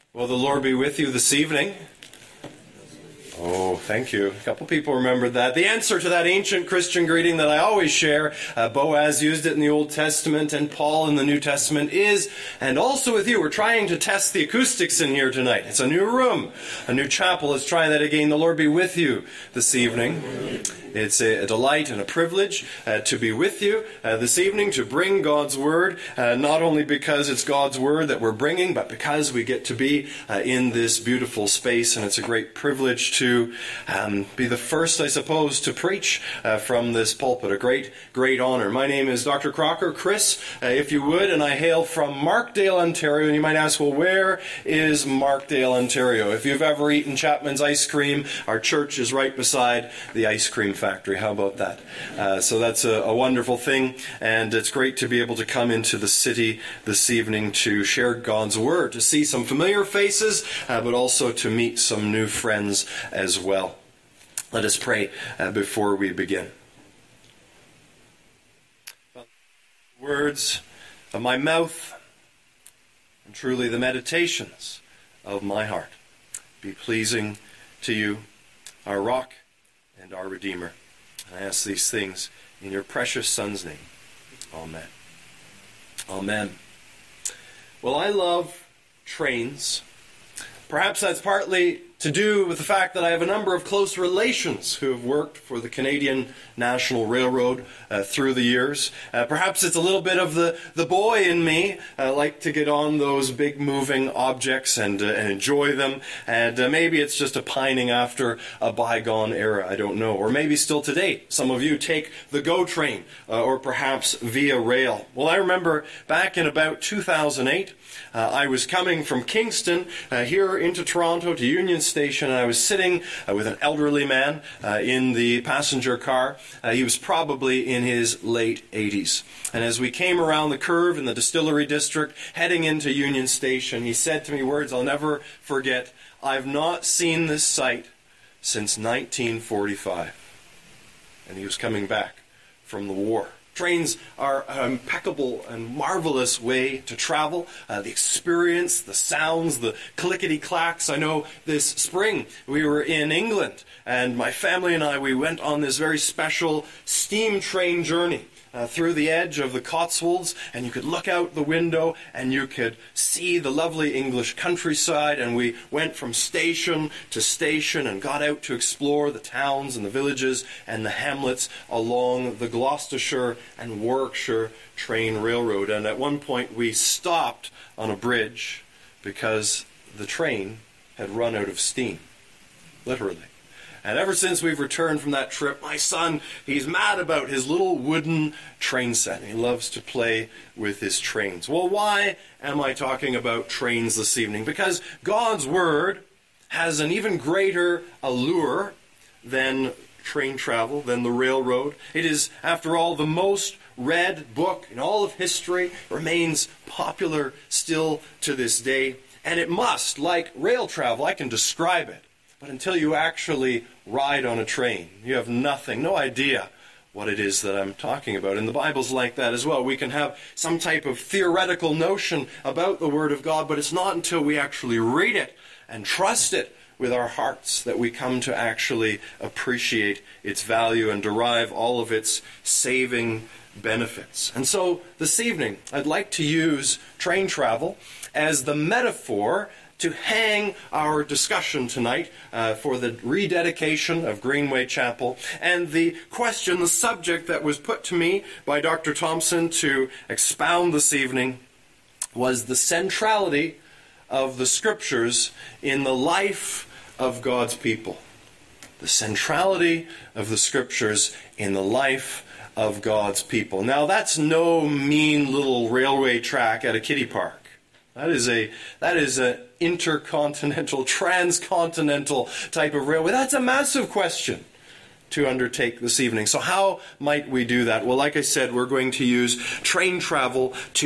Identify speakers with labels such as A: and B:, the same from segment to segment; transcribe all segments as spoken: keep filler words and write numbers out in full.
A: Well, the Lord be with you this evening. Oh, thank you. A couple people remembered that. The answer to that ancient Christian greeting that I always share, uh, Boaz used it in the Old Testament and Paul in the New Testament, is, and also with you. We're trying to test the acoustics in here tonight. It's a new room, a new chapel. Let's try that again. The Lord be with you this evening. It's a, a delight and a privilege uh, to be with you uh, this evening, to bring God's Word, uh, not only because it's God's Word that we're bringing, but because we get to be uh, in this beautiful space, and it's a great privilege to um, be the first, I suppose, to preach uh, from this pulpit. A great, great honor. My name is Doctor Crocker, Chris, uh, if you would, and I hail from Markdale, Ontario, and you might ask, well, where is Markdale, Ontario? If you've ever eaten Chapman's ice cream, our church is right beside the ice cream factory. How about that? Uh, so that's a, a wonderful thing, and it's great to be able to come into the city this evening to share God's Word, to see some familiar faces, uh, but also to meet some new friends as well. Let us pray uh, before we begin. Words of my mouth, and truly the meditations of my heart, be pleasing to you, our rock and our Redeemer. I ask these things in your precious Son's name. Amen. Amen. Well, I love trains. Perhaps that's partly to do with the fact that I have a number of close relations who have worked for the Canadian National Railroad uh, through the years. Uh, perhaps it's a little bit of the, the boy in me. I like to get on those big moving objects and, uh, and enjoy them. And uh, maybe it's just a pining after a bygone era. I don't know. Or maybe still today, some of you take the GO train uh, or perhaps via rail. Well, I remember back in about two thousand eight, uh, I was coming from Kingston uh, here into Toronto to Union Station, and I was sitting uh, with an elderly man uh, in the passenger car. Uh, he was probably in his late eighties. And as we came around the curve in the Distillery District, heading into Union Station, he said to me words I'll never forget. I've not seen this sight since nineteen forty-five. And he was coming back from the war. Trains are an impeccable and marvelous way to travel. Uh, the experience, the sounds, the clickety-clacks. I know this spring we were in England, and my family and I, we went on this very special steam train journey uh, through the edge of the Cotswolds, and you could look out the window and you could see the lovely English countryside, and we went from station to station and got out to explore the towns and the villages and the hamlets along the Gloucestershire and Warwickshire train railroad. And at one point we stopped on a bridge because the train had run out of steam, literally. And ever since we've returned from that trip, my son, he's mad about his little wooden train set. He loves to play with his trains. Well, why am I talking about trains this evening? Because God's Word has an even greater allure than train travel, than the railroad. It is, after all, the most read book in all of history, remains popular still to this day. And it must, like rail travel, I can describe it. But until you actually ride on a train, you have nothing, no idea what it is that I'm talking about. And the Bible's like that as well. We can have some type of theoretical notion about the Word of God, but it's not until we actually read it and trust it with our hearts that we come to actually appreciate its value and derive all of its saving benefits. And so this evening, I'd like to use train travel as the metaphor to hang our discussion tonight uh, for the rededication of Greenway Chapel. And the question, the subject that was put to me by Doctor Thompson to expound this evening was the centrality of the Scriptures in the life of God's people. The centrality of the Scriptures in the life of God's people. Now, that's no mean little railway track at a kiddie park. That is a that is an intercontinental, transcontinental type of railway. That's a massive question to undertake this evening. So how might we do that? Well, like I said, we're going to use train travel to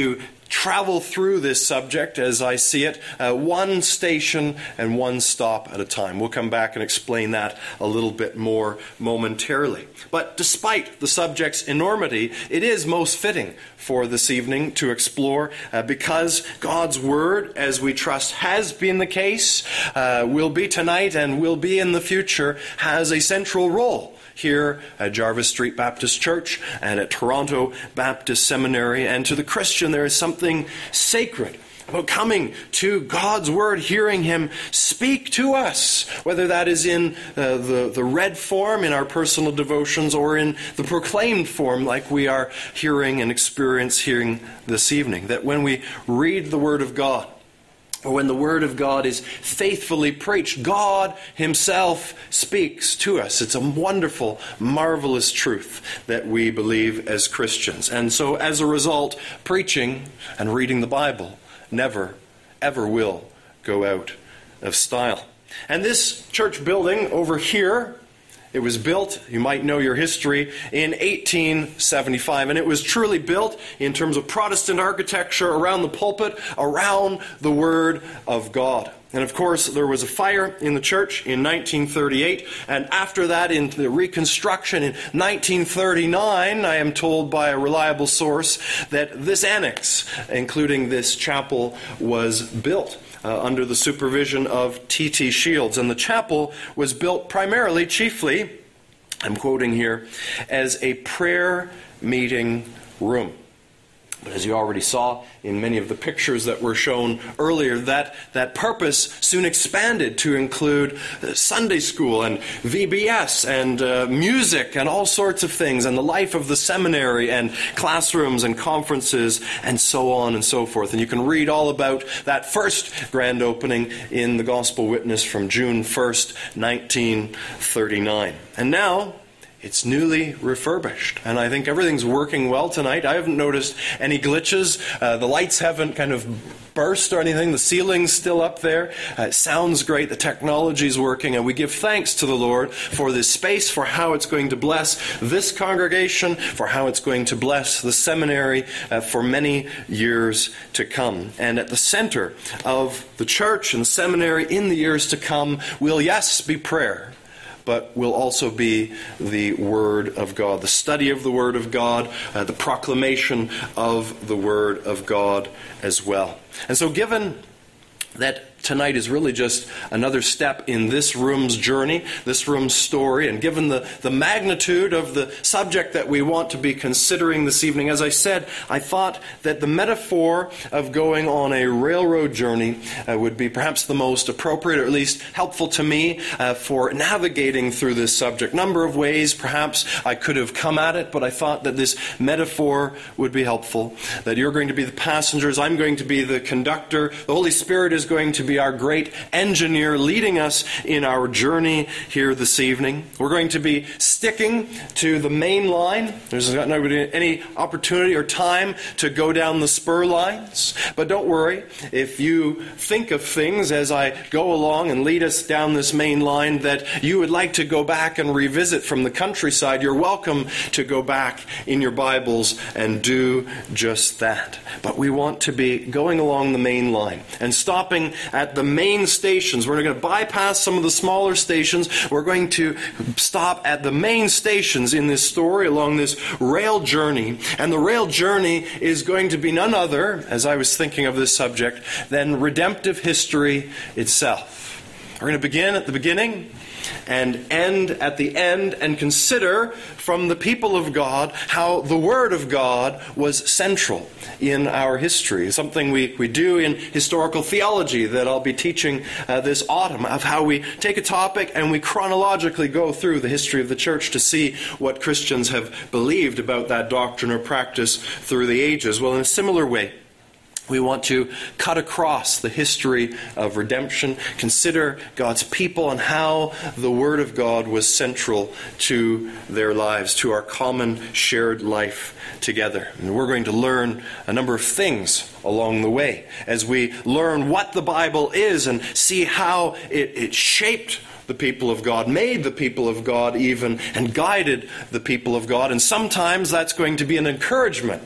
A: travel through this subject as I see it, uh, one station and one stop at a time. We'll come back and explain that a little bit more momentarily. But despite the subject's enormity, it is most fitting for this evening to explore uh, because God's Word, as we trust has been the case, uh, will be tonight and will be in the future, has a central role here at Jarvis Street Baptist Church and at Toronto Baptist Seminary. And to the Christian, there is something sacred about coming to God's Word, hearing Him speak to us, whether that is in uh, the, the read form in our personal devotions or in the proclaimed form like we are hearing and experiencing this evening. That when we read the Word of God, or when the Word of God is faithfully preached, God Himself speaks to us. It's a wonderful, marvelous truth that we believe as Christians. And so as a result, preaching and reading the Bible never, ever will go out of style. And this church building over here, it was built, you might know your history, in eighteen seventy-five. And it was truly built in terms of Protestant architecture around the pulpit, around the Word of God. And of course, there was a fire in the church in nineteen thirty-eight. And after that, in the reconstruction in nineteen thirty-nine, I am told by a reliable source that this annex, including this chapel, was built Uh, under the supervision of T T Shields. And the chapel was built primarily, chiefly, I'm quoting here, as a prayer meeting room. But as you already saw in many of the pictures that were shown earlier, that, that purpose soon expanded to include Sunday school and V B S and uh, music and all sorts of things, and the life of the seminary and classrooms and conferences and so on and so forth. And you can read all about that first grand opening in the Gospel Witness from June first, nineteen thirty-nine. And now it's newly refurbished, and I think everything's working well tonight. I haven't noticed any glitches. Uh, the lights haven't kind of burst or anything. The ceiling's still up there. Uh, it sounds great. The technology's working, and we give thanks to the Lord for this space, for how it's going to bless this congregation, for how it's going to bless the seminary uh, for many years to come. And at the center of the church and the seminary in the years to come will, yes, be prayer, but will also be the Word of God, the study of the Word of God, uh, the proclamation of the Word of God as well. And so given that tonight is really just another step in this room's journey, this room's story, and given the, the magnitude of the subject that we want to be considering this evening, as I said, I thought that the metaphor of going on a railroad journey uh, would be perhaps the most appropriate, or at least helpful to me uh, for navigating through this subject. Number of ways perhaps I could have come at it, but I thought that this metaphor would be helpful, that you're going to be the passengers, I'm going to be the conductor, the Holy Spirit is going to be our great engineer leading us in our journey here this evening. We're going to be sticking to the main line. There's not any opportunity or time to go down the spur lines. But don't worry, if you think of things as I go along and lead us down this main line that you would like to go back and revisit from the countryside, you're welcome to go back in your Bibles and do just that. But we want to be going along the main line and stopping at the main stations. We're going to bypass some of the smaller stations. We're going to stop at the main stations in this story along this rail journey. And the rail journey is going to be none other, as I was thinking of this subject, than redemptive history itself. We're going to begin at the beginning and end at the end and consider from the people of God how the Word of God was central in our history. Something we, we do in historical theology that I'll be teaching uh, this autumn, of how we take a topic and we chronologically go through the history of the church to see what Christians have believed about that doctrine or practice through the ages. Well, in a similar way, we want to cut across the history of redemption, consider God's people and how the Word of God was central to their lives, to our common shared life together. And we're going to learn a number of things along the way as we learn what the Bible is and see how it, it shaped the people of God, made the people of God even, and guided the people of God. And sometimes that's going to be an encouragement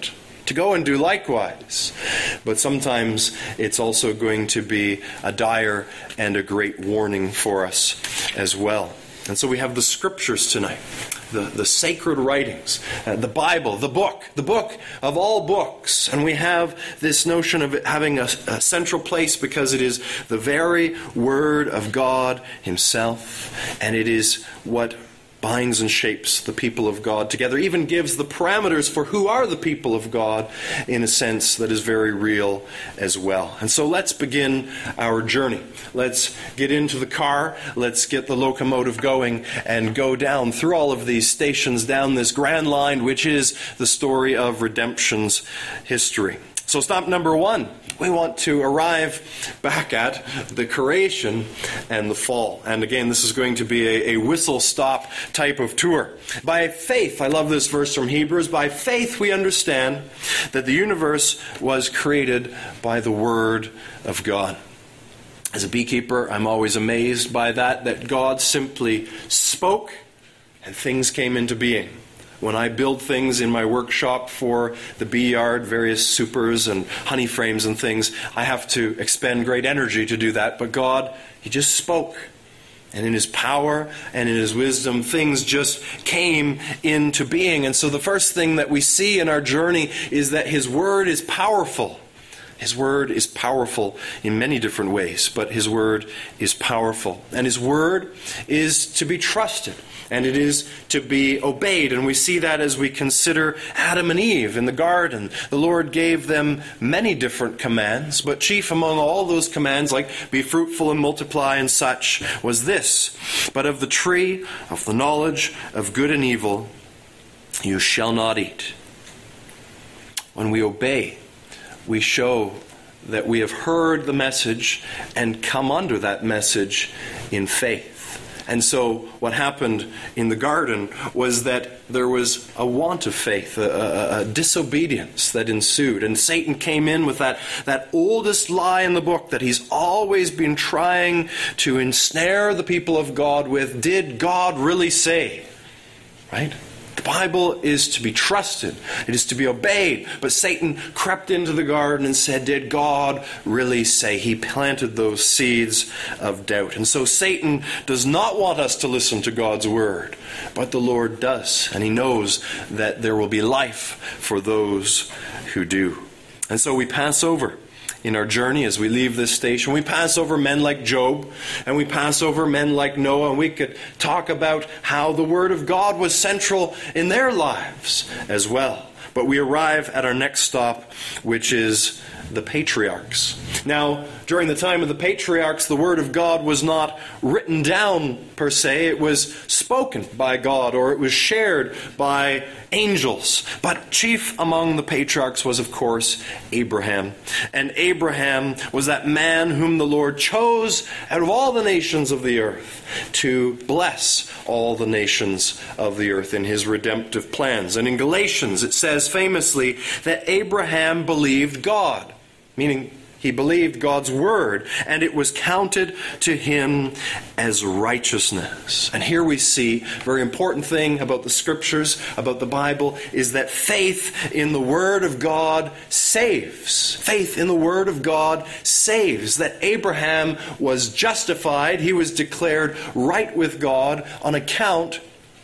A: to go and do likewise. But sometimes it's also going to be a dire and a great warning for us as well. And so we have the Scriptures tonight, the, the sacred writings, uh, the Bible, the book, the book of all books. And we have this notion of it having a, a central place because it is the very Word of God Himself, and it is what binds and shapes the people of God together, even gives the parameters for who are the people of God in a sense that is very real as well. And so let's begin our journey. Let's get into the car, let's get the locomotive going and go down through all of these stations down this grand line which is the story of redemption's history. So stop number one, we want to arrive back at the creation and the fall. And again, this is going to be a, a whistle-stop type of tour. By faith, I love this verse from Hebrews, by faith we understand that the universe was created by the Word of God. As a beekeeper, I'm always amazed by that, that God simply spoke and things came into being. When I build things in my workshop for the bee yard, various supers and honey frames and things, I have to expend great energy to do that. But God, He just spoke. And in His power and in His wisdom, things just came into being. And so the first thing that we see in our journey is that His Word is powerful. His Word is powerful in many different ways, but His Word is powerful. And His Word is to be trusted. And it is to be obeyed. And we see that as we consider Adam and Eve in the garden. The Lord gave them many different commands, but chief among all those commands, like be fruitful and multiply and such, was this: but of the tree of the knowledge of good and evil you shall not eat. When we obey, we show that we have heard the message and come under that message in faith. And so what happened in the garden was that there was a want of faith, a, a, a disobedience that ensued. And Satan came in with that, that oldest lie in the book that he's always been trying to ensnare the people of God with. Did God really say? Right? The Bible is to be trusted. It is to be obeyed. But Satan crept into the garden and said, did God really say? He planted those seeds of doubt. And so Satan does not want us to listen to God's word. But the Lord does. And He knows that there will be life for those who do. And so we pass over in our journey as we leave this station. We pass over men like Job, and we pass over men like Noah, and we could talk about how the Word of God was central in their lives as well. But we arrive at our next stop, which is the patriarchs. Now, during the time of the patriarchs, the Word of God was not written down per se. It was spoken by God, or it was shared by angels. But chief among the patriarchs was, of course, Abraham. And Abraham was that man whom the Lord chose out of all the nations of the earth to bless all the nations of the earth in His redemptive plans. And in Galatians it says famously that Abraham believed God, meaning he believed God's word, and it was counted to him as righteousness. And here we see a very important thing about the Scriptures, about the Bible, is that faith in the Word of God saves. Faith in the Word of God saves. That Abraham was justified, he was declared right with God on account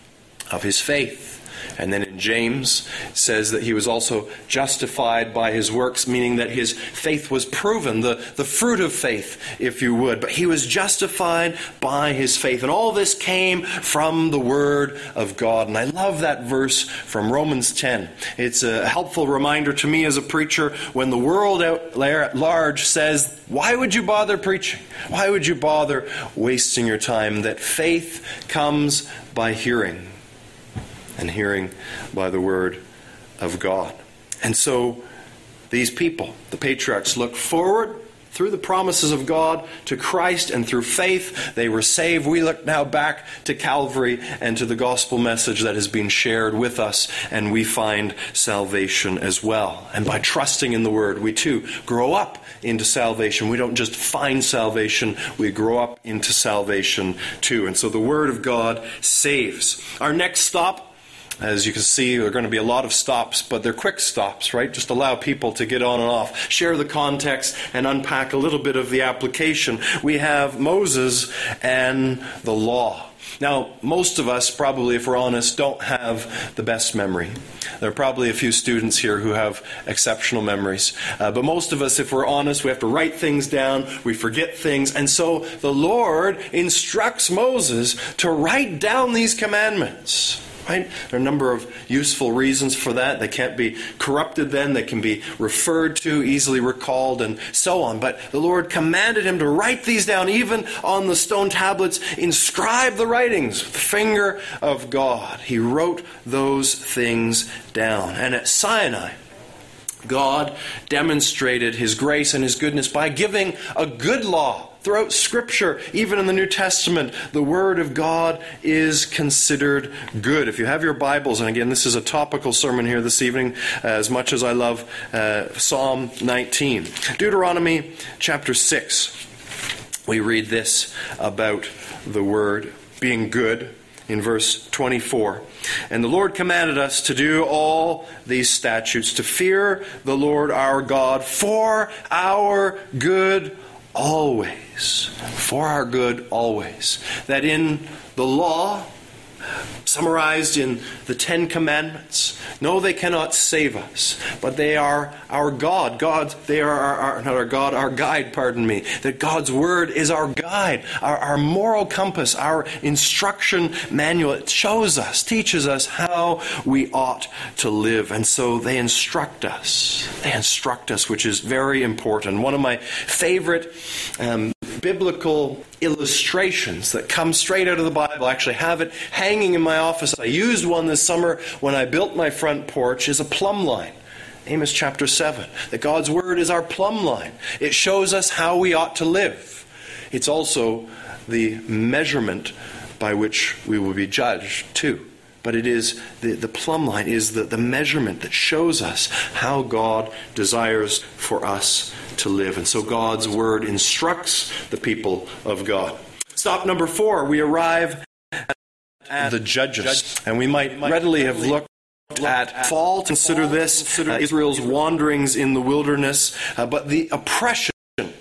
A: of his faith. And then in James it says that he was also justified by his works, meaning that his faith was proven, the, the fruit of faith, if you would. But he was justified by his faith. And all this came from the Word of God. And I love that verse from Romans ten. It's a helpful reminder to me as a preacher when the world out at large says, why would you bother preaching? Why would you bother wasting your time? That faith comes by hearing, and hearing by the Word of God. And so these people, the patriarchs, look forward through the promises of God to Christ, and through faith they were saved. We look now back to Calvary and to the gospel message that has been shared with us, and we find salvation as well. And by trusting in the Word, we too grow up into salvation. We don't just find salvation, we grow up into salvation too. And so the Word of God saves. Our next stop As you can see, there are going to be a lot of stops, but they're quick stops, right? Just allow people to get on and off, share the context, and unpack a little bit of the application. We have Moses and the law. Now, most of us, probably, if we're honest, don't have the best memory. There are probably a few students here who have exceptional memories. Uh, but most of us, if we're honest, we have to write things down, we forget things. And so the Lord instructs Moses to write down these commandments. Right? There are a number of useful reasons for that. They can't be corrupted then. They can be referred to, easily recalled, and so on. But the Lord commanded him to write these down, even on the stone tablets. Inscribe the writings with the finger of God. He wrote those things down. And at Sinai, God demonstrated his grace and his goodness by giving a good law. Throughout Scripture, even in the New Testament, the Word of God is considered good. If you have your Bibles, and again, this is a topical sermon here this evening, uh, as much as I love uh, Psalm nineteen. Deuteronomy chapter six, we read this about the Word being good in verse twenty-four. And the Lord commanded us to do all these statutes, to fear the Lord our God for our good always. For our good always. That in the law, summarized in the Ten Commandments, no, they cannot save us, but they are our God. God, they are our, our, not our God, our guide, pardon me. That God's Word is our guide, our, our moral compass, our instruction manual. It shows us, teaches us how we ought to live. And so they instruct us. They instruct us, which is very important. One of my favorite um, biblical illustrations that come straight out of the Bible, I actually have it hanging in my office. I used one this summer when I built my front porch, is a plumb line. Amos chapter seven. That God's Word is our plumb line. It shows us how we ought to live. It's also the measurement by which we will be judged too. But it is, the, the plumb line is the, the measurement that shows us how God desires for us to live. And so God's Word instructs the people of God. Stop number four, we arrive at the Judges. And we might readily have looked at fall. Consider this, uh, Israel's wanderings in the wilderness, uh, but the oppression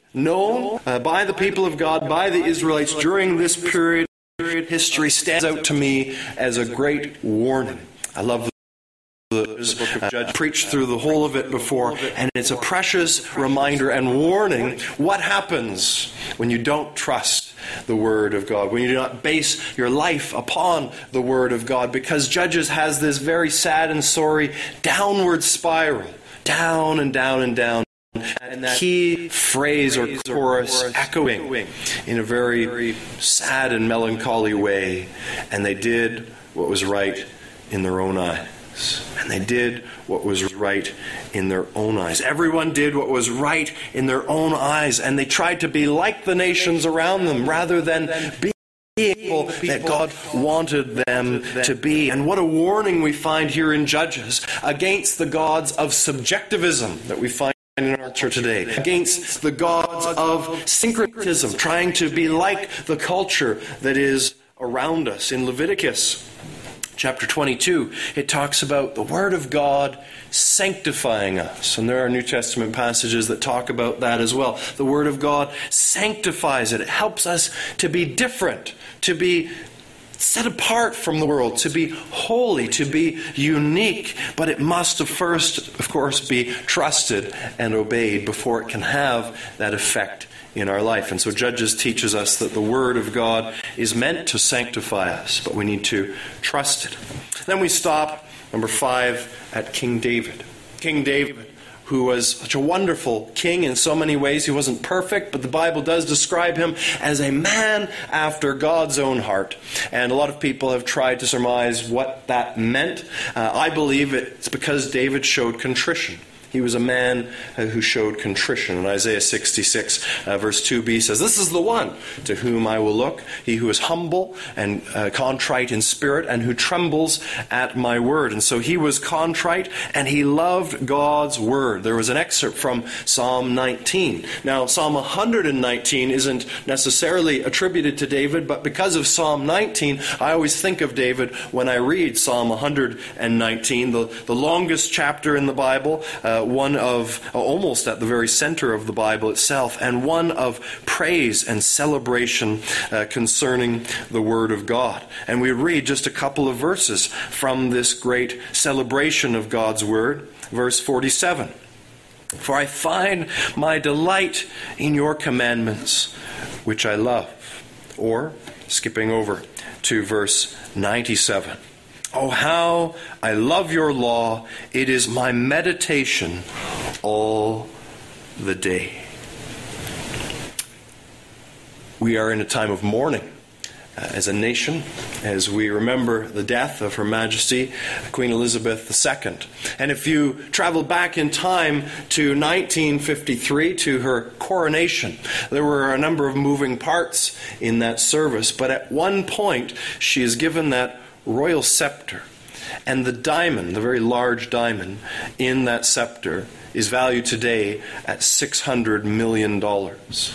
A: known uh, by the people of God, by the Israelites during this period history stands out to me as a great warning. I love the book of Judges, preached through the whole of it before, and it's a precious reminder and warning what happens when you don't trust the Word of God, when you do not base your life upon the Word of God, because Judges has this very sad and sorry downward spiral, down and down and down. And that key phrase or chorus echoing in a very sad and melancholy way. And they did what was right in their own eyes. And they did what was right in their own eyes. Everyone did what was right in their own eyes. And they tried to be like the nations around them rather than be people that God wanted them to be. And what a warning we find here in Judges against the gods of subjectivism that we find in our church today, against the gods of syncretism, trying to be like the culture that is around us. In Leviticus chapter twenty-two, it talks about the Word of God sanctifying us. And there are New Testament passages that talk about that as well. The Word of God sanctifies it. It helps us to be different, to be set apart from the world, to be holy, to be unique. But it must first, of course, be trusted and obeyed before it can have that effect in our life. And so Judges teaches us that the Word of God is meant to sanctify us, but we need to trust it. Then we stop, number five, at King David. King David, who was such a wonderful king in so many ways. He wasn't perfect, but the Bible does describe him as a man after God's own heart. And a lot of people have tried to surmise what that meant. Uh, I believe it's because David showed contrition. He was a man uh, who showed contrition. And Isaiah sixty-six, uh, verse two b says, "This is the one to whom I will look, he who is humble and uh, contrite in spirit, and who trembles at my word." And so he was contrite, and he loved God's word. There was an excerpt from Psalm nineteen. Now, Psalm one hundred nineteen isn't necessarily attributed to David, but because of Psalm nineteen, I always think of David when I read Psalm one hundred nineteen, the, the longest chapter in the Bible, uh, one of uh, almost at the very center of the Bible itself, and one of praise and celebration uh, concerning the Word of God. And we read just a couple of verses from this great celebration of God's Word. Verse forty-seven, "For I find my delight in your commandments, which I love." Or, skipping over to verse ninety-seven, "Oh, how I love your law. It is my meditation all the day." We are in a time of mourning uh, as a nation, as we remember the death of Her Majesty Queen Elizabeth the Second. And if you travel back in time to nineteen fifty-three, to her coronation, there were a number of moving parts in that service. But at one point, she is given that royal scepter. And the diamond, the very large diamond in that scepter, is valued today at six hundred million dollars.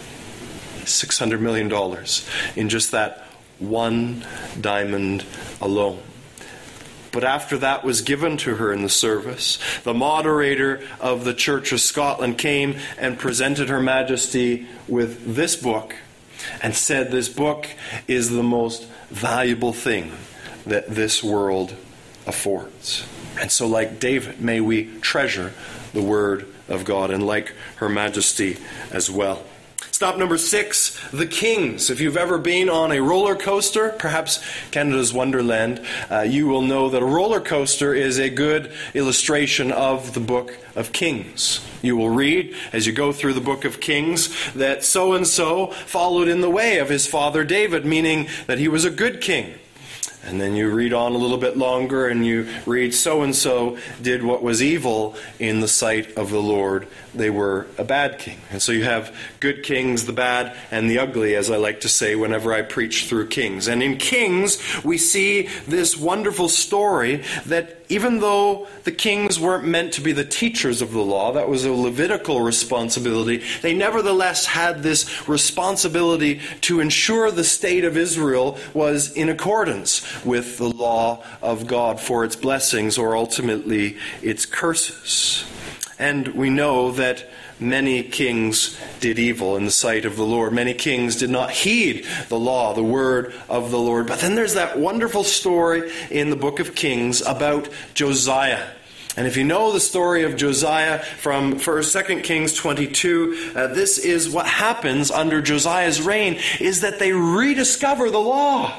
A: six hundred million dollars in just that one diamond alone. But after that was given to her in the service, the moderator of the Church of Scotland came and presented Her Majesty with this book and said, "This book is the most valuable thing that this world affords." And so, like David, may we treasure the Word of God, and like Her Majesty as well. Stop number six, the Kings. If you've ever been on a roller coaster, perhaps Canada's Wonderland, uh, you will know that a roller coaster is a good illustration of the Book of Kings. You will read, as you go through the Book of Kings, that so-and-so followed in the way of his father David, meaning that he was a good king. And then you read on a little bit longer and you read, so-and-so did what was evil in the sight of the Lord. They were a bad king. And so you have good kings, the bad, and the ugly, as I like to say whenever I preach through Kings. And in Kings, we see this wonderful story that even though the kings weren't meant to be the teachers of the law, that was a Levitical responsibility, they nevertheless had this responsibility to ensure the state of Israel was in accordance with the law of God for its blessings or ultimately its curses. And we know that many kings did evil in the sight of the Lord. Many kings did not heed the law, the word of the Lord. But then there's that wonderful story in the book of Kings about Josiah. And if you know the story of Josiah from First, Second Kings twenty-two, uh, this is what happens under Josiah's reign, is that they rediscover the law.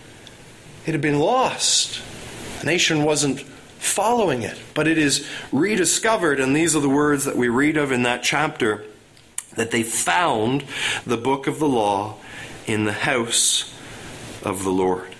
A: It had been lost. The nation wasn't following it, but it is rediscovered, and these are the words that we read of in that chapter, that they found the book of the law in the house of the Lord.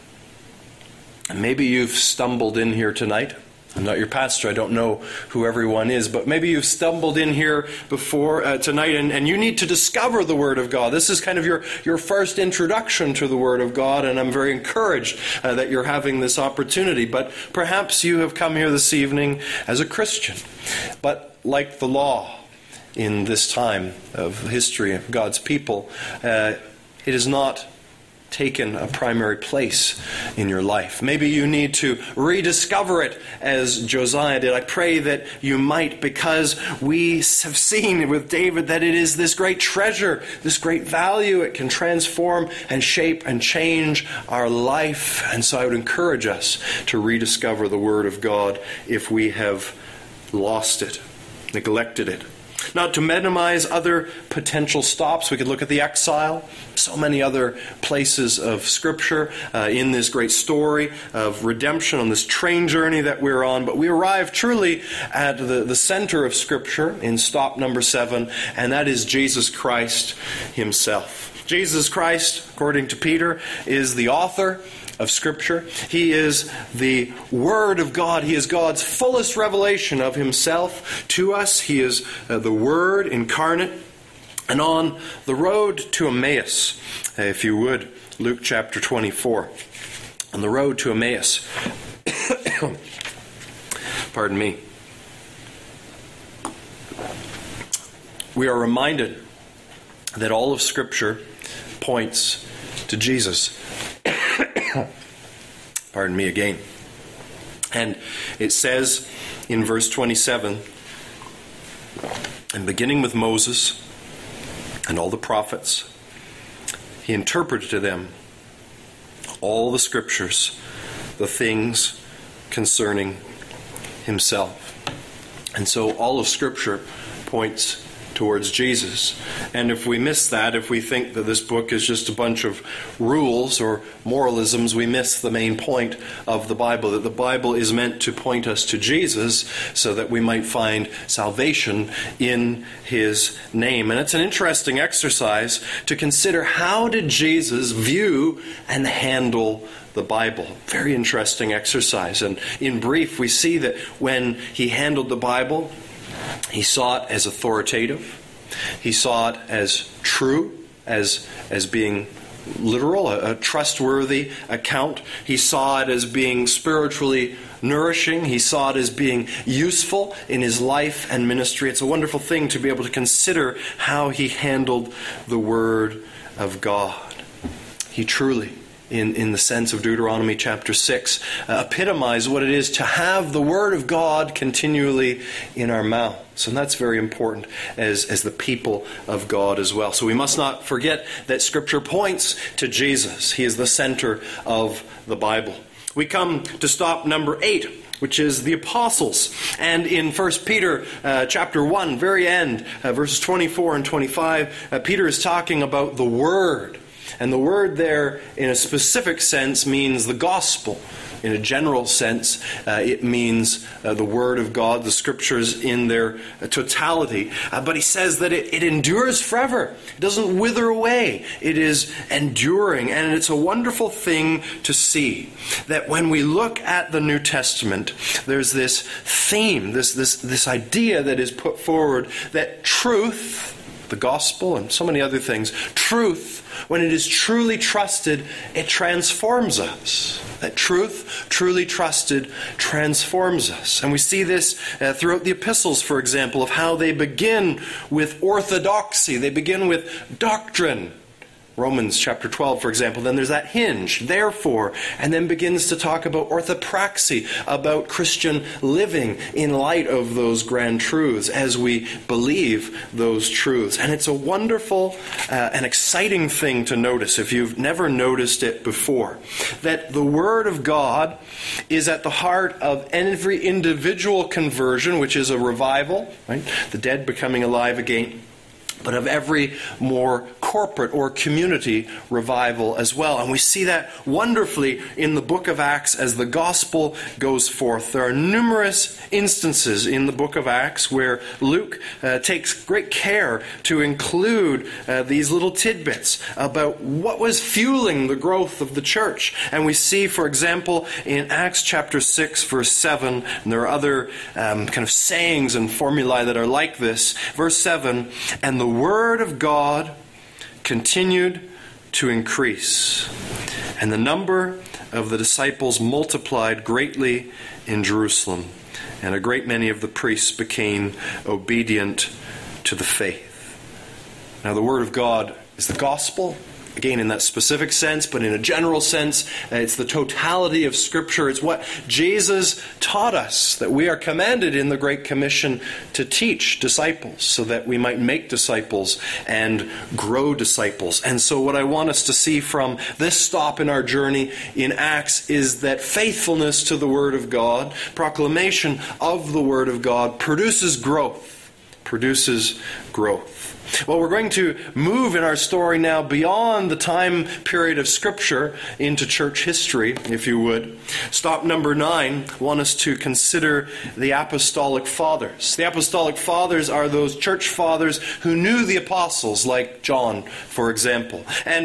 A: And maybe you've stumbled in here tonight. I'm not your pastor. I don't know who everyone is, but maybe you've stumbled in here before uh, tonight, and, and you need to discover the Word of God. This is kind of your, your first introduction to the Word of God, and I'm very encouraged uh, that you're having this opportunity. But perhaps you have come here this evening as a Christian, but like the law in this time of history of God's people, uh, it is not taken a primary place in your life. Maybe you need to rediscover it as Josiah did. I pray that you might, because we have seen with David that it is this great treasure, this great value. It can transform and shape and change our life. And so I would encourage us to rediscover the Word of God if we have lost it, neglected it. Not to minimize other potential stops, we could look at the exile, so many other places of Scripture uh, in this great story of redemption on this train journey that we're on. But we arrive truly at the, the center of Scripture in stop number seven, and that is Jesus Christ Himself. Jesus Christ, according to Peter, is the author of Scripture. He is the Word of God. He is God's fullest revelation of himself to us. He is uh, the Word incarnate. And on the road to Emmaus, uh, if you would, Luke chapter twenty-four. On the road to Emmaus. Pardon me. We are reminded that all of Scripture points to Jesus. Pardon me again. And it says in verse twenty-seven, and beginning with Moses and all the prophets, he interpreted to them all the Scriptures, the things concerning himself. And so all of Scripture points towards Jesus. And if we miss that, if we think that this book is just a bunch of rules or moralisms, we miss the main point of the Bible, that the Bible is meant to point us to Jesus so that we might find salvation in his name. And it's an interesting exercise to consider, how did Jesus view and handle the Bible? Very interesting exercise. And in brief, we see that when he handled the Bible, he saw it as authoritative. He saw it as true, as, as being literal, a, a trustworthy account. He saw it as being spiritually nourishing. He saw it as being useful in his life and ministry. It's a wonderful thing to be able to consider how he handled the Word of God. He truly, in, in the sense of Deuteronomy chapter six, uh, epitomize what it is to have the Word of God continually in our mouths. And that's very important as, as the people of God as well. So we must not forget that Scripture points to Jesus. He is the center of the Bible. We come to stop number eight, which is the apostles. And in First Peter uh, chapter one, very end, uh, verses twenty-four and twenty-five, uh, Peter is talking about the Word. And the word there, in a specific sense, means the gospel. In a general sense, uh, it means uh, the Word of God, the Scriptures in their uh, totality. Uh, but he says that it, it endures forever. It doesn't wither away. It is enduring. And it's a wonderful thing to see that when we look at the New Testament, there's this theme, this, this, this idea that is put forward that truth, the gospel, and so many other things, truth, when it is truly trusted, it transforms us. That truth, truly trusted, transforms us. And we see this uh, throughout the epistles, for example, of how they begin with orthodoxy. They begin with doctrine. Romans chapter twelve, for example, then there's that hinge, therefore, and then begins to talk about orthopraxy, about Christian living in light of those grand truths as we believe those truths. And it's a wonderful uh, and exciting thing to notice, if you've never noticed it before, that the Word of God is at the heart of every individual conversion, which is a revival, right? The dead becoming alive again, but of every more corporate or community revival as well. And we see that wonderfully in the book of Acts as the gospel goes forth. There are numerous instances in the book of Acts where Luke uh, takes great care to include uh, these little tidbits about what was fueling the growth of the church. And we see, for example, in Acts chapter six, verse seven, and there are other um, kind of sayings and formulae that are like this. Verse seven, and the Word of God continued to increase, and the number of the disciples multiplied greatly in Jerusalem, and a great many of the priests became obedient to the faith. Now, the Word of God is the gospel, again in that specific sense, but in a general sense, it's the totality of Scripture. It's what Jesus taught us, that we are commanded in the Great Commission to teach disciples so that we might make disciples and grow disciples. And so what I want us to see from this stop in our journey in Acts is that faithfulness to the Word of God, proclamation of the Word of God, produces growth, produces growth. Well, we're going to move in our story now beyond the time period of Scripture into church history, if you would. Stop number nine, I want us to consider the Apostolic Fathers. The Apostolic Fathers are those church fathers who knew the apostles, like John, for example. And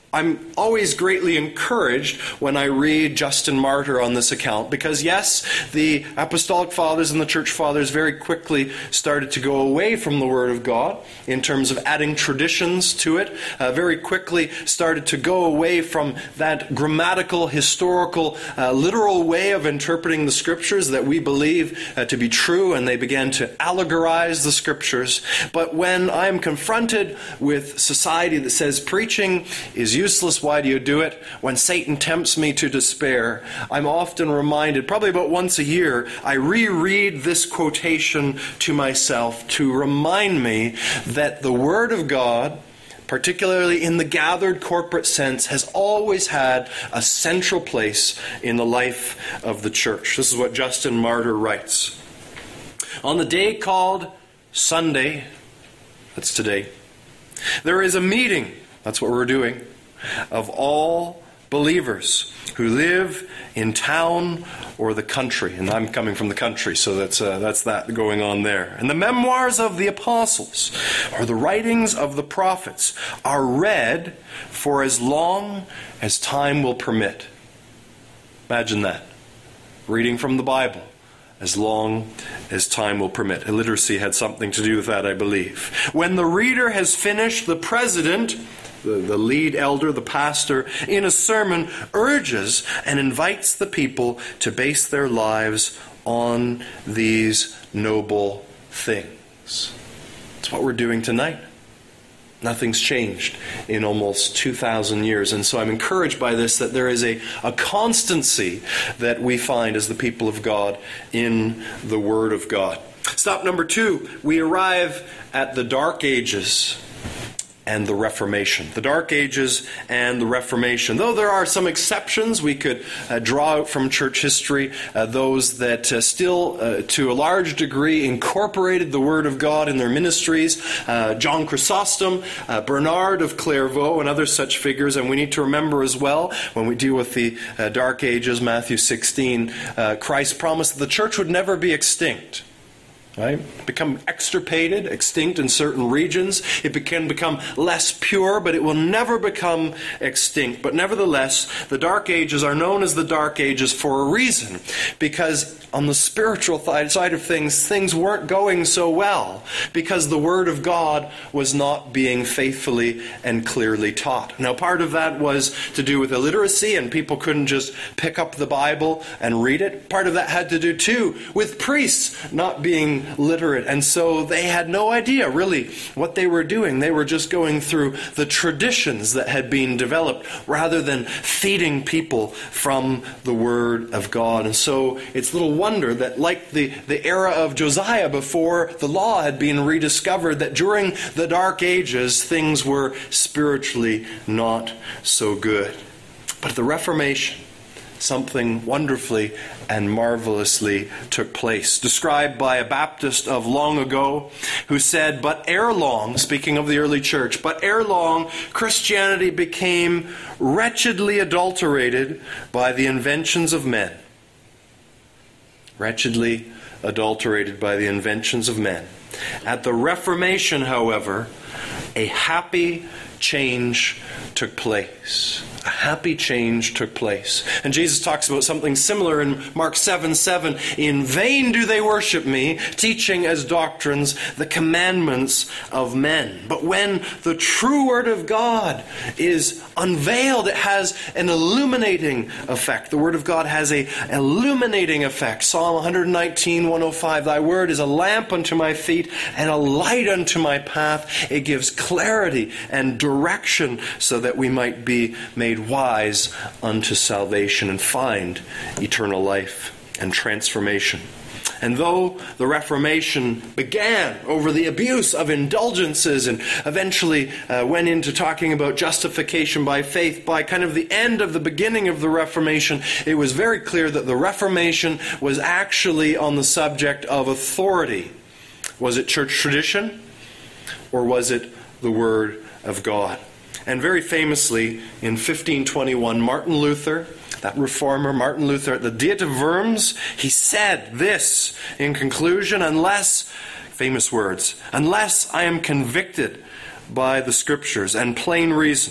A: I'm always greatly encouraged when I read Justin Martyr on this account, because yes, the Apostolic Fathers and the Church Fathers very quickly started to go away from the Word of God in terms of adding traditions to it, uh, very quickly started to go away from that grammatical, historical, uh, literal way of interpreting the Scriptures that we believe uh, to be true, and they began to allegorize the Scriptures. But when I am confronted with society that says preaching is useless, why do you do it? When Satan tempts me to despair, I'm often reminded, probably about once a year, I reread this quotation to myself to remind me that the Word of God, particularly in the gathered corporate sense, has always had a central place in the life of the church. This is what Justin Martyr writes. On the day called Sunday, that's today, there is a meeting, that's what we're doing, of all believers who live in town or the country. And I'm coming from the country, so that's uh, that's that going on there. And the memoirs of the apostles or the writings of the prophets are read for as long as time will permit. Imagine that. Reading from the Bible as long as time will permit. Illiteracy had something to do with that, I believe. When the reader has finished, the president, The, the lead elder, the pastor, in a sermon urges and invites the people to base their lives on these noble things. That's what we're doing tonight. Nothing's changed in almost two thousand years. And so I'm encouraged by this, that there is a, a constancy that we find as the people of God in the Word of God. Stop number two, we arrive at the Dark Ages and the Reformation. The Dark Ages and the Reformation. Though there are some exceptions we could uh, draw out from church history, uh, those that uh, still, uh, to a large degree, incorporated the Word of God in their ministries. Uh, John Chrysostom, uh, Bernard of Clairvaux, and other such figures. And we need to remember as well, when we deal with the uh, Dark Ages, Matthew sixteen, uh, Christ promised that the church would never be extinct. Right? Become extirpated, extinct in certain regions. It can become less pure, but it will never become extinct. But nevertheless, the Dark Ages are known as the Dark Ages for a reason. Because on the spiritual side of things, things weren't going so well. Because the Word of God was not being faithfully and clearly taught. Now, part of that was to do with illiteracy, and people couldn't just pick up the Bible and read it. Part of that had to do, too, with priests not being literate, and so they had no idea really what they were doing. They were just going through the traditions that had been developed rather than feeding people from the Word of God. And so it's little wonder that, like the, the era of Josiah before the law had been rediscovered, that during the Dark Ages things were spiritually not so good. But the Reformation, something wonderfully and marvelously took place. Described by a Baptist of long ago who said, but ere long, speaking of the early church, but ere long, Christianity became wretchedly adulterated by the inventions of men. Wretchedly adulterated by the inventions of men. At the Reformation, however, a happy change took place. A happy change took place. And Jesus talks about something similar in Mark seven seven. In vain do they worship me, teaching as doctrines the commandments of men. But when the true Word of God is unveiled, it has an illuminating effect. The Word of God has an illuminating effect. Psalm one nineteen, one oh five. Thy Word is a lamp unto my feet and a light unto my path. It gives clarity and direction so that we might be made wise unto salvation and find eternal life and transformation. And though the Reformation began over the abuse of indulgences and eventually uh, went into talking about justification by faith, by kind of the end of the beginning of the Reformation, it was very clear that the Reformation was actually on the subject of authority. Was it church tradition, or was it the Word of God? And very famously, in fifteen twenty-one, Martin Luther, that reformer, Martin Luther, at the Diet of Worms, he said this in conclusion, unless, famous words, unless I am convicted by the Scriptures and plain reason,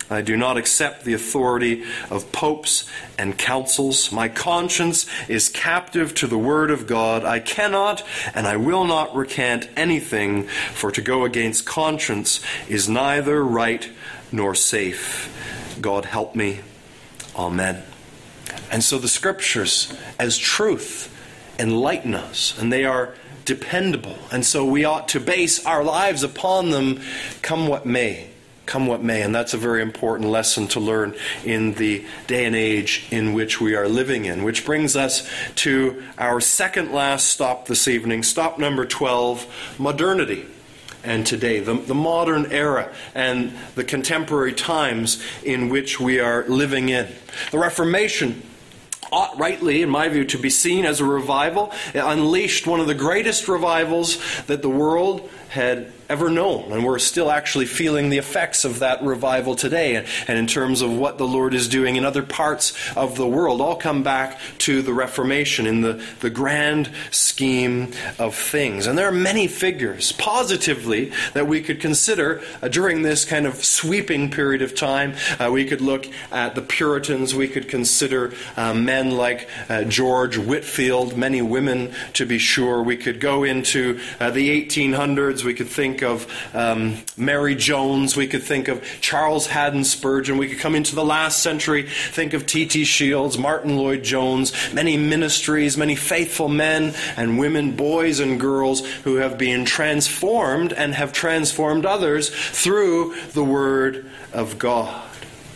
A: I do not accept the authority of popes and councils. My conscience is captive to the word of God. I cannot and I will not recant anything, for to go against conscience is neither right nor safe. God help me. Amen. And so the Scriptures, as truth, enlighten us, and they are dependable. And so we ought to base our lives upon them, come what may. Come what may. And that's a very important lesson to learn in the day and age in which we are living in. Which brings us to our second last stop this evening. Stop number twelve, modernity. And today, the, the modern era and the contemporary times in which we are living in. The Reformation ought rightly, in my view, to be seen as a revival. It unleashed one of the greatest revivals that the world had ever known. And we're still actually feeling the effects of that revival today. And, and in terms of what the Lord is doing in other parts of the world, all come back to the Reformation in the, the grand scheme of things. And there are many figures, positively, that we could consider uh, during this kind of sweeping period of time. Uh, we could look at the Puritans. We could consider uh, men like uh, George Whitefield, many women to be sure. We could go into uh, the eighteen hundreds. We could think of um, Mary Jones. We could think of Charles Haddon Spurgeon. We could come into the last century, think of T T Shields, Martin Lloyd-Jones, many ministries, many faithful men and women, boys and girls who have been transformed and have transformed others through the Word of God.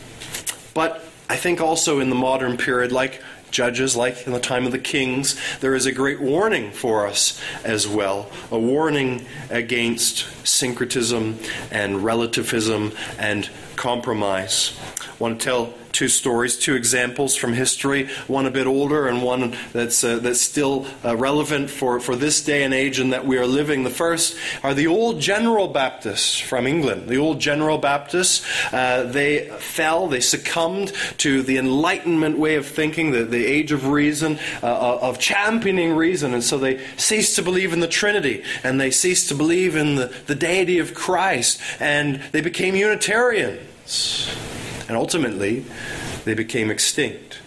A: But I think also in the modern period, like Judges, like in the time of the kings, there is a great warning for us as well. A warning against syncretism and relativism and compromise. I want to tell two stories, two examples from history, one a bit older and one that's uh, that's still uh, relevant for, for this day and age and that we are living. The first are the old General Baptists from England. The old General Baptists, uh, they fell, they succumbed to the Enlightenment way of thinking, the, the age of reason, uh, of championing reason, and so they ceased to believe in the Trinity, and they ceased to believe in the, the deity of Christ, and they became Unitarians. And ultimately, they became extinct.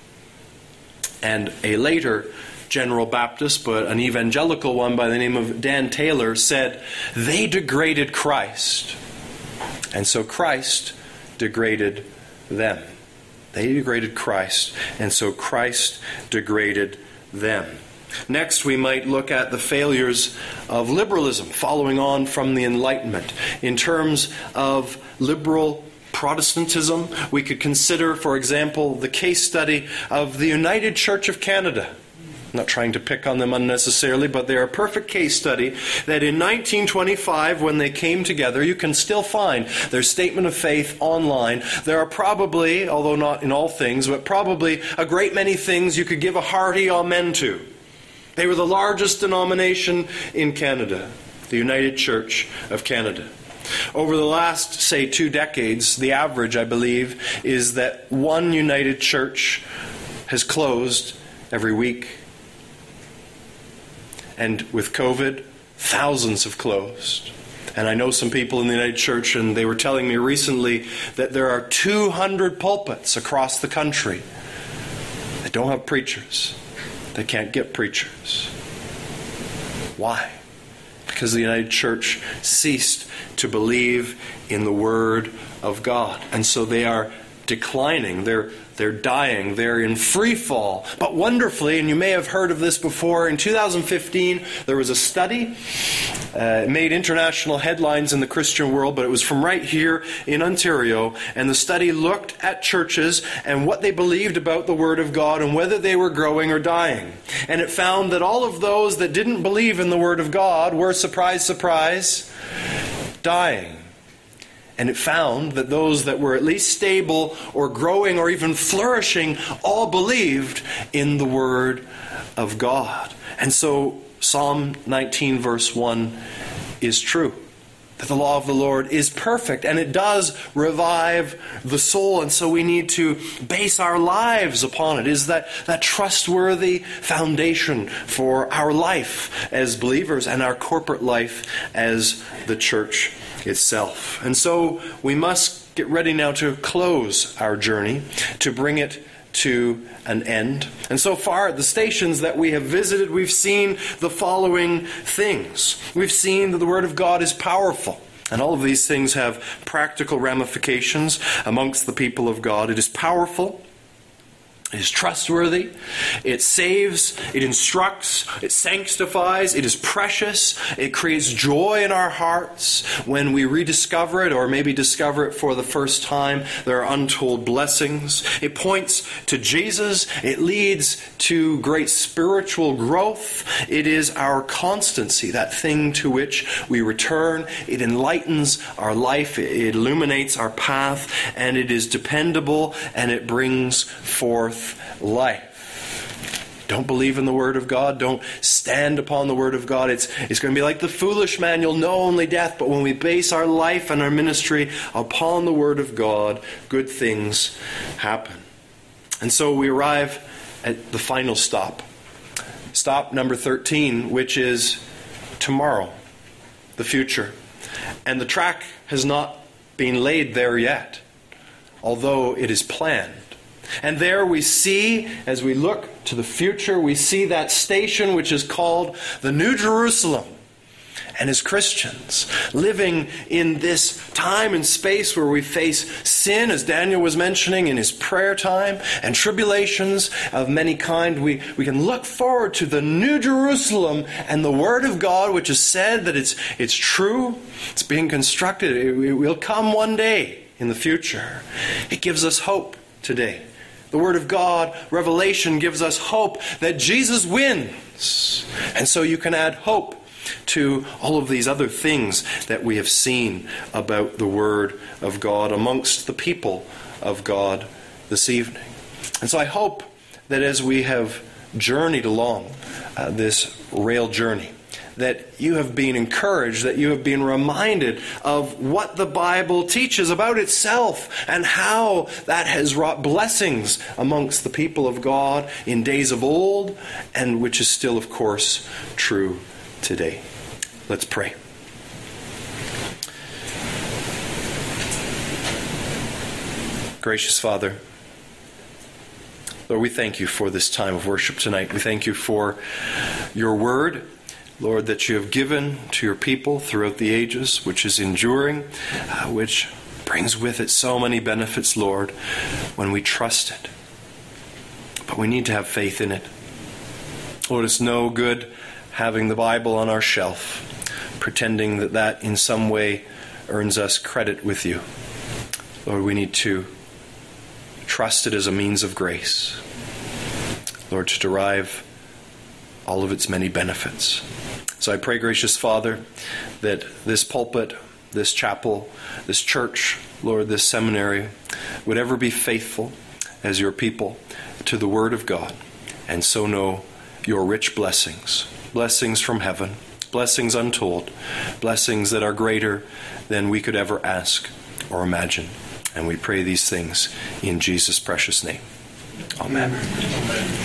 A: And a later General Baptist, but an evangelical one by the name of Dan Taylor, said, they degraded Christ. And so Christ degraded them. They degraded Christ, and so Christ degraded them. Next, we might look at the failures of liberalism, following on from the Enlightenment. In terms of liberal Protestantism, we could consider, for example, the case study of the United Church of Canada. I'm not trying to pick on them unnecessarily, but they're a perfect case study that in nineteen twenty-five, when they came together, you can still find their statement of faith online. There are probably, although not in all things, but probably a great many things you could give a hearty amen to. They were the largest denomination in Canada, the United Church of Canada. Over the last, say, two decades, the average, I believe, is that one United Church has closed every week. And with COVID, thousands have closed. And I know some people in the United Church, and they were telling me recently that there are two hundred pulpits across the country that don't have preachers. They can't get preachers. Why? Because the United Church ceased to believe in the Word of God. And so they are declining. They're they're dying. They're in free fall. But wonderfully, and you may have heard of this before, in two thousand fifteen there was a study. Uh, it made international headlines in the Christian world, but it was from right here in Ontario. And the study looked at churches and what they believed about the Word of God and whether they were growing or dying. And it found that all of those that didn't believe in the Word of God were, surprise, surprise, dying. And it found that those that were at least stable or growing or even flourishing all believed in the Word of God. And so Psalm nineteen verse one is true. That the law of the Lord is perfect and it does revive the soul. And so we need to base our lives upon it. Is that, that trustworthy foundation for our life as believers and our corporate life as the church itself. And so we must get ready now to close our journey, to bring it to an end. And so far at the stations that we have visited, we've seen the following things. We've seen that the Word of God is powerful. And all of these things have practical ramifications amongst the people of God. It is powerful. It is trustworthy. It saves. It instructs. It sanctifies. It is precious. It creates joy in our hearts when we rediscover it or maybe discover it for the first time. There are untold blessings. It points to Jesus. It leads to great spiritual growth. It is our constancy, that thing to which we return. It enlightens our life. It illuminates our path. And it is dependable, and it brings forth life. Don't believe in the Word of God. Don't stand upon the Word of God. It's, it's going to be like the foolish man. You'll know only death. But when we base our life and our ministry upon the Word of God, good things happen. And so we arrive at the final stop. Stop number thirteen, which is tomorrow, the future. And the track has not been laid there yet, although it is planned. And there we see, as we look to the future, we see that station which is called the New Jerusalem. And as Christians, living in this time and space where we face sin, as Daniel was mentioning in his prayer time, and tribulations of many kind, we, we can look forward to the New Jerusalem and the Word of God, which is said that it's, it's true, it's being constructed, it, it will come one day in the future. It gives us hope today. The Word of God, Revelation, gives us hope that Jesus wins. And so you can add hope to all of these other things that we have seen about the Word of God amongst the people of God this evening. And so I hope that as we have journeyed along uh, this rail journey, that you have been encouraged, that you have been reminded of what the Bible teaches about itself and how that has wrought blessings amongst the people of God in days of old, and which is still, of course, true today. Let's pray. Gracious Father, Lord, we thank you for this time of worship tonight. We thank you for your word, Lord, that you have given to your people throughout the ages, which is enduring, uh, which brings with it so many benefits, Lord, when we trust it. But we need to have faith in it. Lord, it's no good having the Bible on our shelf, pretending that that in some way earns us credit with you. Lord, we need to trust it as a means of grace. Lord, to derive all of its many benefits. So I pray, gracious Father, that this pulpit, this chapel, this church, Lord, this seminary, would ever be faithful as your people to the Word of God, and so know your rich blessings, blessings from heaven, blessings untold, blessings that are greater than we could ever ask or imagine. And we pray these things in Jesus' precious name. Amen. Amen.